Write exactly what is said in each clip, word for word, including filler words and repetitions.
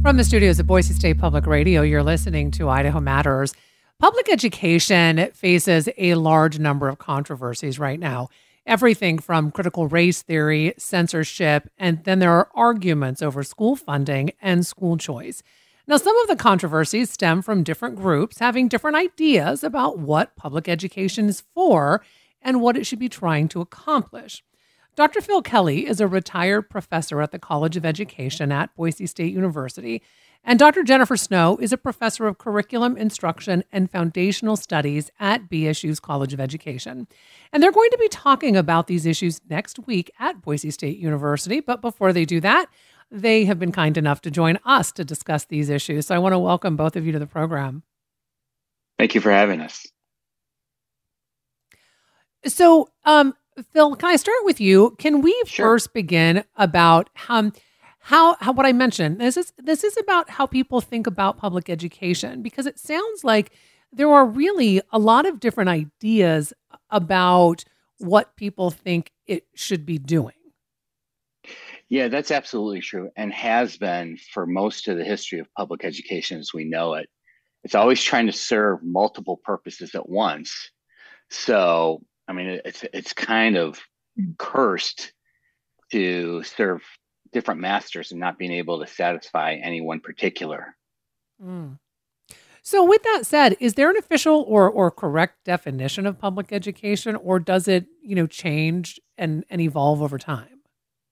From the studios of Boise State Public Radio, you're listening to Idaho Matters. Public education faces a large number of controversies right now. Everything from critical race theory, censorship, and then there are arguments over school funding and school choice. Now, some of the controversies stem from different groups having different ideas about what public education is for and what it should be trying to accomplish. Doctor Phil Kelly is a retired professor at the College of Education at Boise State University, and Doctor Jennifer Snow is a professor of curriculum instruction and foundational studies at B S U's College of Education. And they're going to be talking about these issues next week at Boise State University. But before they do that, they have been kind enough to join us to discuss these issues. So I want to welcome both of you to the program. Thank you for having us. So, um, Phil, can I start with you? Can we Sure. first begin about um, how, how what I mentioned? This is this is about how people think about public education, because it sounds like there are really a lot of different ideas about what people think it should be doing. Yeah, that's absolutely true, and has been for most of the history of public education as we know it. It's always trying to serve multiple purposes at once. So, I mean, it's it's kind of cursed to serve different masters and not being able to satisfy any one particular. Mm. So with that said, is there an official or or correct definition of public education, or does it, you know, change and, and evolve over time?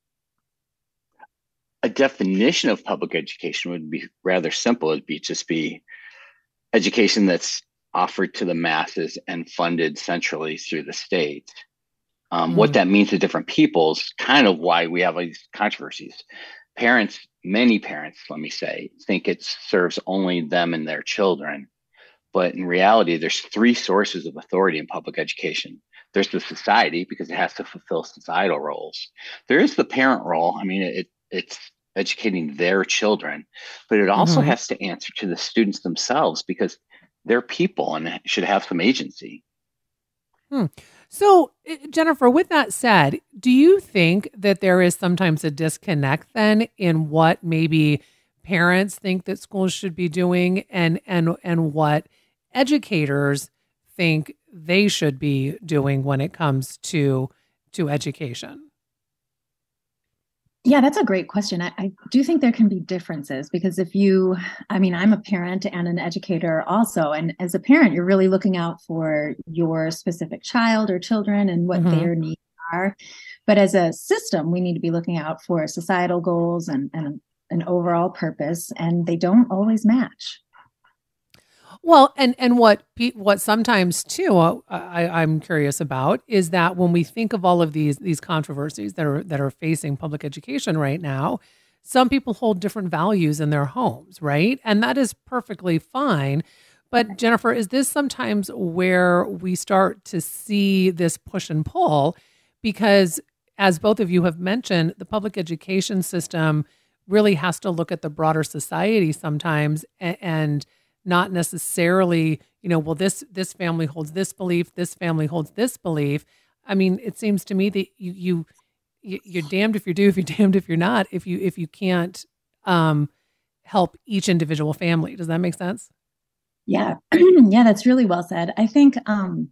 A definition of public education would be rather simple. It'd be just be education that's offered to the masses and funded centrally through the state. Um, Mm. What that means to different people's kind of why we have these controversies. Parents, many parents, let me say, think it serves only them and their children. But in reality, there's three sources of authority in public education. There's the society, because it has to fulfill societal roles. There is the parent role. I mean, it it's educating their children, but it also Mhm. has to answer to the students themselves, because they're people and should have some agency. Hmm. So, uh, Jennifer, with that said, do you think that there is sometimes a disconnect then in what maybe parents think that schools should be doing and and and what educators think they should be doing when it comes to to education? Yeah, that's a great question. I, I do think there can be differences because if you, I mean, I'm a parent and an educator also. And as a parent, you're really looking out for your specific child or children and what Mhm. their needs are. But as a system, we need to be looking out for societal goals and, and an overall purpose, and they don't always match. Well, and and what pe- what sometimes too, uh, I, I'm curious about is that when we think of all of these these controversies that are that are facing public education right now, some people hold different values in their homes, right? And that is perfectly fine. But Jennifer, is this sometimes where we start to see this push and pull? Because as both of you have mentioned, the public education system really has to look at the broader society sometimes a- and not necessarily, you know, well, this this family holds this belief, this family holds this belief. I mean, it seems to me that you you you- you're damned if you do, if you're damned if you're not, if you if you can't um, help each individual family. Does that make sense? Yeah, yeah, that's really well said. I think, um,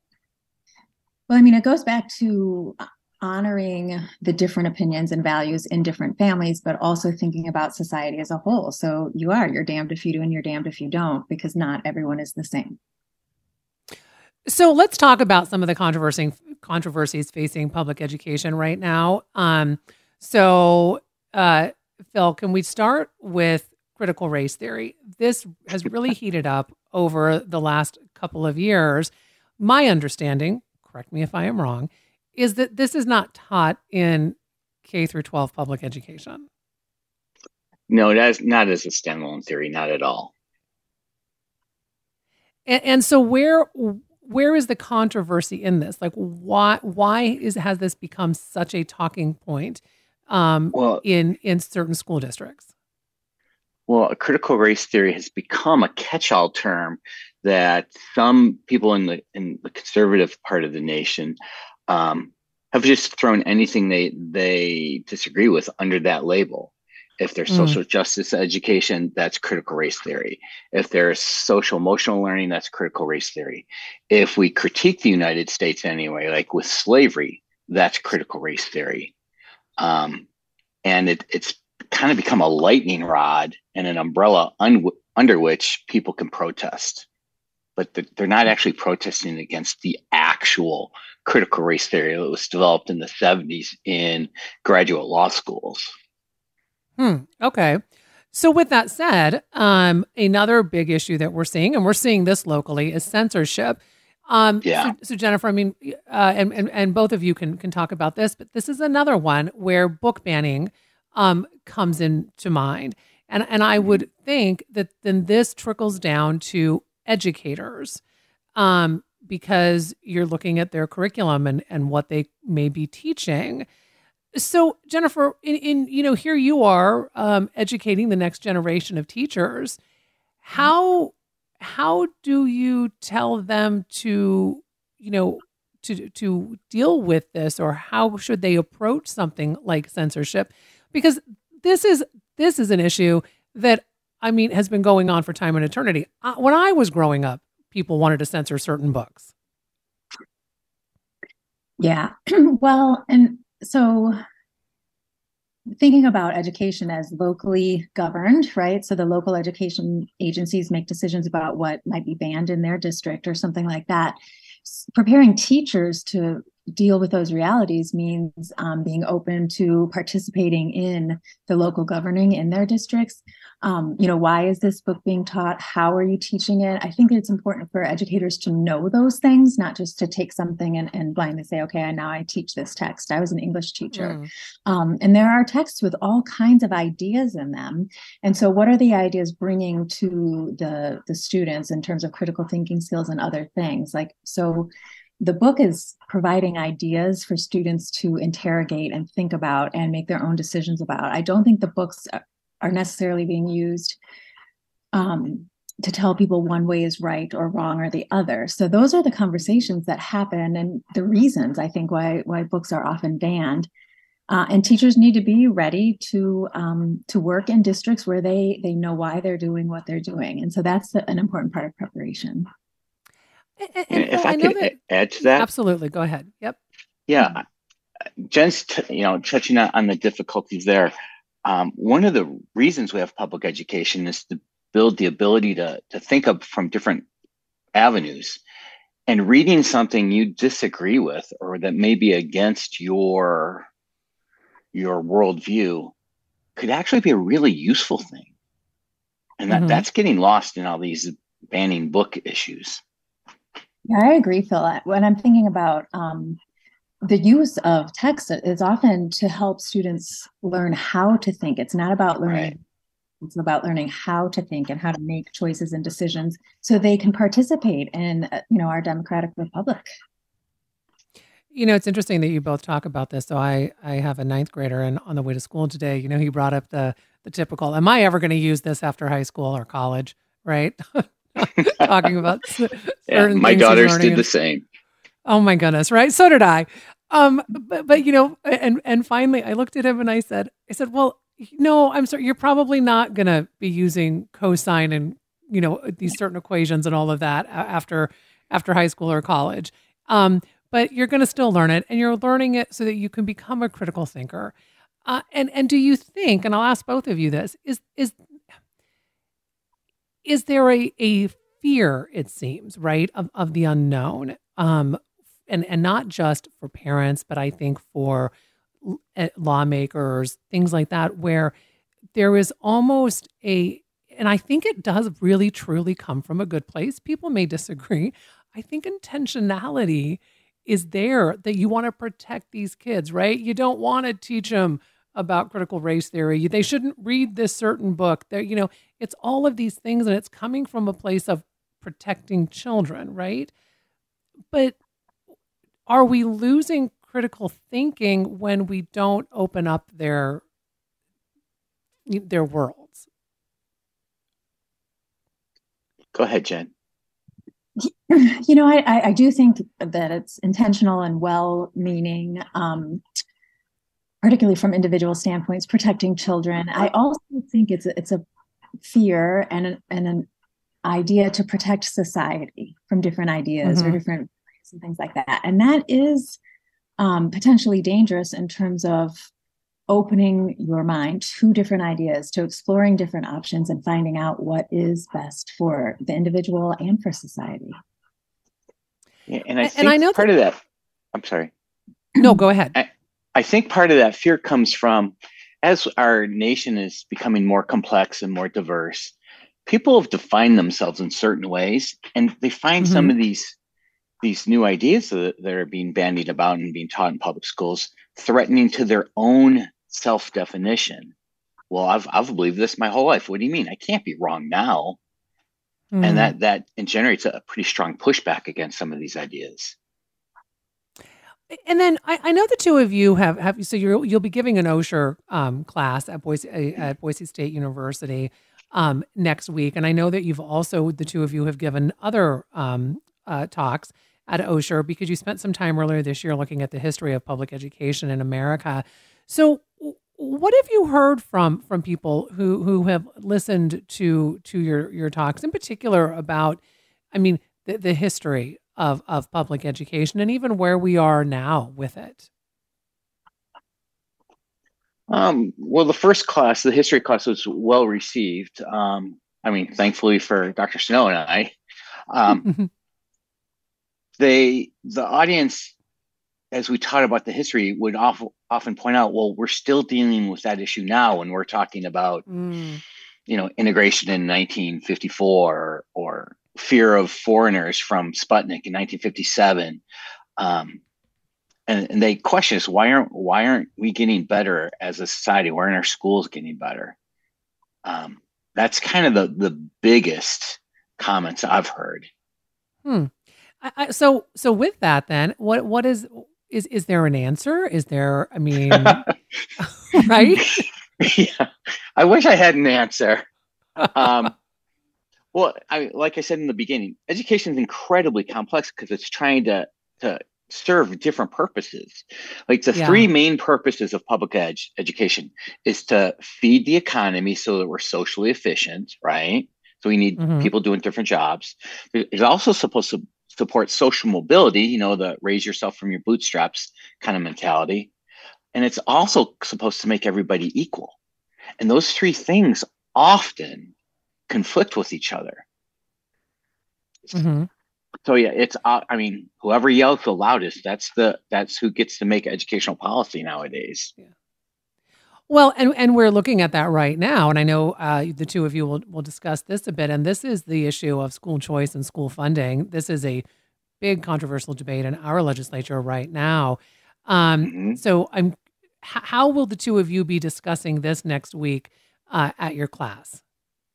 well, I mean, it goes back to honoring the different opinions and values in different families, but also thinking about society as a whole. So you are, you're damned if you do and you're damned if you don't, because not everyone is the same. So let's talk about some of the controversy controversies facing public education right now. Um, so, uh, Phil, can we start with critical race theory? This has really heated up over the last couple of years. My understanding, correct me if I am wrong, is that this is not taught in K through twelve public education. No, that's not as a standalone theory, not at all. And, and so where where is the controversy in this? Like, why why is has this become such a talking point um, Well, in in certain school districts? well, a critical race theory has become a catch-all term that some people in the in the conservative part of the nation um, have just thrown anything they they disagree with under that label. If there's Mm. social justice education, that's critical race theory. If there's social emotional learning, that's critical race theory. If we critique the United States anyway, like with slavery, that's critical race theory. Um, and it, it's kind of become a lightning rod and an umbrella un- under which people can protest. But the, they're not actually protesting against the actual critical race theory that was developed in the seventies in graduate law schools. Hmm. Okay. So with that said, um, another big issue that we're seeing, and we're seeing this locally, is censorship. Um, Yeah. so, so Jennifer, I mean, uh, and, and and both of you can can talk about this, but this is another one where book banning um, comes into mind, and and I would think that then this trickles down to educators, um, because you're looking at their curriculum and and what they may be teaching. So, Jennifer, in, in you know, here you are um, educating the next generation of teachers. How how do you tell them to, you know, to to deal with this, or how should they approach something like censorship? Because this is this is an issue that, I mean, has been going on for time and eternity. Uh, when I was growing up, people wanted to censor certain books. Yeah. Well, and so thinking about education as locally governed, right? So the local education agencies make decisions about what might be banned in their district or something like that. Preparing teachers to deal with those realities means um, being open to participating in the local governing in their districts. Um, you know, why is this book being taught? How are you teaching it? I think it's important for educators to know those things, not just to take something and, and blindly say, okay, now I teach this text. I was an English teacher. Mm. Um, and there are texts with all kinds of ideas in them. And so what are the ideas bringing to the, the students in terms of critical thinking skills and other things? Like, so the book is providing ideas for students to interrogate and think about and make their own decisions about. I don't think the books are necessarily being used um, to tell people one way is right or wrong or the other. So those are the conversations that happen and the reasons, I think, why why books are often banned. Uh, and teachers need to be ready to um, to work in districts where they they know why they're doing what they're doing. And so that's an important part of preparation. And, and if Phil, I, I know could that, add to that. Absolutely. Go ahead. Yep. Yeah. Jen's, t- you know, touching on, on the difficulties there. Um, one of the reasons we have public education is to build the ability to, to think of from different avenues. And reading something you disagree with or that may be against your, your worldview could actually be a really useful thing. And that, mm-hmm. that's getting lost in all these banning book issues. Yeah, I agree, Phil. When I'm thinking about um, the use of text is often to help students learn how to think. It's not about learning. Right. It's about learning how to think and how to make choices and decisions so they can participate in, you know, our democratic republic. You know, it's interesting that you both talk about this. So I, I have a ninth grader, and on the way to school today, you know, he brought up the the typical, am I ever going to use this after high school or college, right? Talking about certain yeah, my things daughters did and, the same. Oh my goodness, right? So did I. Um, but, but you know, and and finally, I looked at him and I said, I said, well, no, I'm sorry, you're probably not going to be using cosine and you know these certain equations and all of that after after high school or college. Um, but you're going to still learn it, and you're learning it so that you can become a critical thinker. Uh, and and do you think? And I'll ask both of you this: is is is there a a fear, it seems, right, of of the unknown? Um, and and not just for parents, but I think for lawmakers, things like that, where there is almost a, and I think it does really truly come from a good place. People may disagree. I think intentionality is there that you want to protect these kids, right? You don't want to teach them about critical race theory. They shouldn't read this certain book. There, you know, it's all of these things, and it's coming from a place of protecting children, right? But are we losing critical thinking when we don't open up their their worlds? Go ahead, Jen. You know, I, I, I do think that it's intentional and well-meaning. Um, particularly from individual standpoints, protecting children. I also think it's a, it's a fear and an, and an idea to protect society from different ideas mm-hmm. or different beliefs and things like that. And that is um, potentially dangerous in terms of opening your mind to different ideas, to exploring different options and finding out what is best for the individual and for society. Yeah, and I think and I know part that, of that, I'm sorry. No, go ahead. I, I think part of that fear comes from, as our nation is becoming more complex and more diverse, people have defined themselves in certain ways, and they find mm-hmm. some of these these new ideas that, that are being bandied about and being taught in public schools threatening to their own self-definition. Well, I've I've believed this my whole life. What do you mean? I can't be wrong now. Mm. And that that it generates a pretty strong pushback against some of these ideas. And then I, I know the two of you have, have so you're, you'll be giving an Osher um, class at Boise at Boise State University um, next week, and I know that you've also the two of you have given other um, uh, talks at Osher because you spent some time earlier this year looking at the history of public education in America. So, what have you heard from from people who who have listened to to your your talks, in particular about, I mean, the, the history of of public education and even where we are now with it? Um, well, the first class, the history class, was well received. Um, I mean, thankfully for Doctor Snow and I, um, they the audience, as we taught about the history, would often often point out, well, we're still dealing with that issue now when we're talking about, mm. you know, integration in nineteen fifty-four or, or fear of foreigners from Sputnik in nineteen fifty-seven. Um, and, and they question us, why aren't why aren't we getting better as a society? Why aren't our schools getting better? Um, that's kind of the, the biggest comments I've heard. Hmm. I, I, so so with that, then, what what is is is there an answer? Is there? I mean, right? Yeah, I wish I had an answer. Um, well, I like I said in the beginning, education is incredibly complex because it's trying to to serve different purposes. Like the yeah. three main purposes of public ed- education is to feed the economy so that we're socially efficient, right? So we need mm-hmm. people doing different jobs. It's also supposed to support social mobility, you know, the raise yourself from your bootstraps kind of mentality. And it's also supposed to make everybody equal. And those three things often conflict with each other. Mm-hmm. So yeah, it's, uh, I mean, whoever yells the loudest, that's the, that's who gets to make educational policy nowadays. Yeah. Well, and, and we're looking at that right now. And I know uh, the two of you will, will discuss this a bit. And this is the issue of school choice and school funding. This is a big controversial debate in our legislature right now. Um, mm-hmm. So I'm, h- how will the two of you be discussing this next week uh, at your class?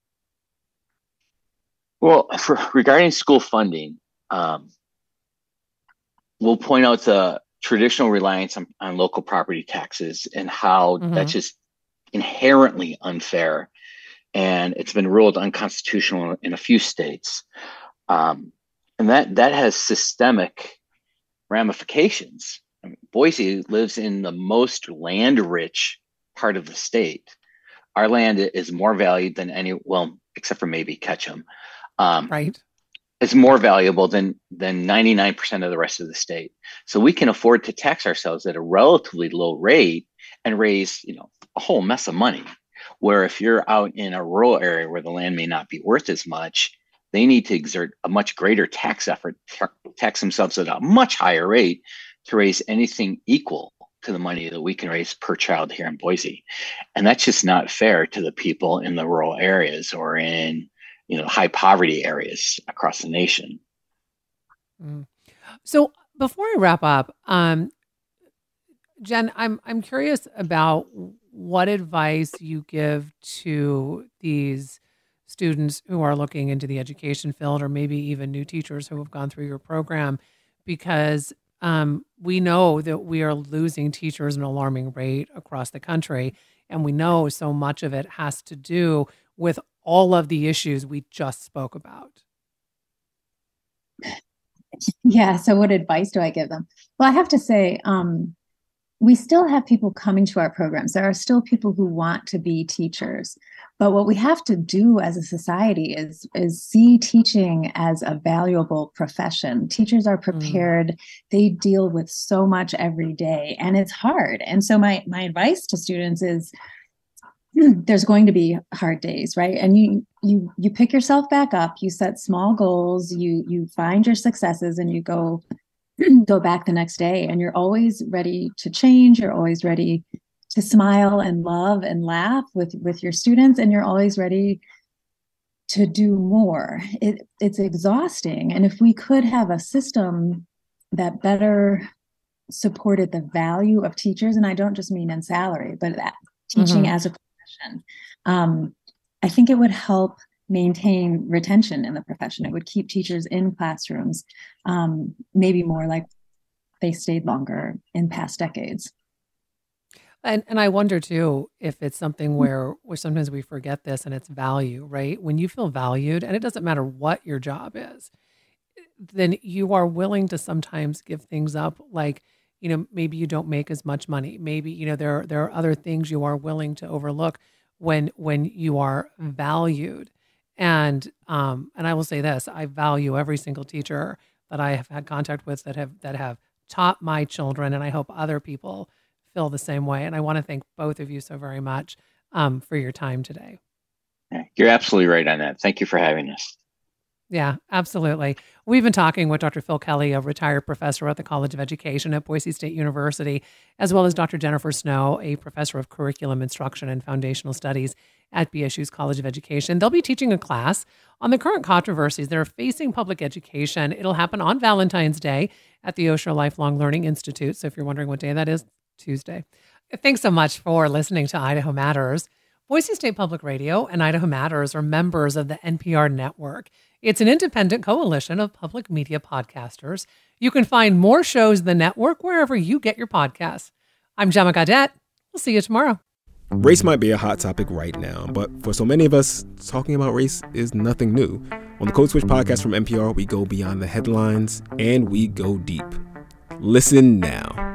Well, for, regarding school funding, um, we'll point out the traditional reliance on, on local property taxes and how mm-hmm. that's just inherently unfair. And it's been ruled unconstitutional in a few states. Um, and that, that has systemic ramifications. I mean, Boise lives in the most land-rich part of the state. Our land is more valued than any, well, except for maybe Ketchum. Um, right. It's more valuable than than ninety-nine percent of the rest of the state. So we can afford to tax ourselves at a relatively low rate and raise, you know, a whole mess of money. Where if you're out in a rural area where the land may not be worth as much, they need to exert a much greater tax effort, tax themselves at a much higher rate to raise anything equal to the money that we can raise per child here in Boise. And that's just not fair to the people in the rural areas or in, you know, high poverty areas across the nation. Mm. So before I wrap up, um, Jen, I'm I'm curious about what advice you give to these students who are looking into the education field, or maybe even new teachers who have gone through your program, because um, we know that we are losing teachers at an alarming rate across the country, and we know so much of it has to do with all of the issues we just spoke about. Yeah. So what advice do I give them? Well, I have to say, um, we still have people coming to our programs. There are still people who want to be teachers. But what we have to do as a society is, is see teaching as a valuable profession. Teachers are prepared. Mm. They deal with so much every day, and it's hard. And so my, my advice to students is, there's going to be hard days, right? And you you you pick yourself back up, you set small goals, you you find your successes, and you go go back the next day, and you're always ready to change. You're always ready to smile and love and laugh with, with your students, and you're always ready to do more. It, it's exhausting. And if we could have a system that better supported the value of teachers, and I don't just mean in salary, but that teaching mm-hmm. as a profession, um, I think it would help maintain retention in the profession. It would keep teachers in classrooms, um, maybe more like they stayed longer in past decades. And and I wonder too if it's something where where sometimes we forget this, and it's value, right? When you feel valued, and it doesn't matter what your job is, then you are willing to sometimes give things up. Like, you know, maybe you don't make as much money. Maybe, you know, there there are other things you are willing to overlook when when you are valued. And um and I will say this: I value every single teacher that I have had contact with that have that have taught my children, and I hope other people feel the same way. And I want to thank both of you so very much um, for your time today. You're absolutely right on that. Thank you for having us. Yeah, absolutely. We've been talking with Doctor Phil Kelly, a retired professor at the College of Education at Boise State University, as well as Doctor Jennifer Snow, a professor of curriculum instruction and foundational studies at B S U's College of Education. They'll be teaching a class on the current controversies that are facing public education. It'll happen on Valentine's Day at the Osher Lifelong Learning Institute. So if you're wondering what day that is, Tuesday. Thanks so much for listening to Idaho Matters. Boise State Public Radio and Idaho Matters are members of the N P R network. It's an independent coalition of public media podcasters. You can find more shows in the network wherever you get your podcasts. I'm Gemma Gaudette. We'll see you tomorrow. Race might be a hot topic right now, but for so many of us, talking about race is nothing new. On the Code Switch podcast from N P R, we go beyond the headlines and we go deep. Listen now.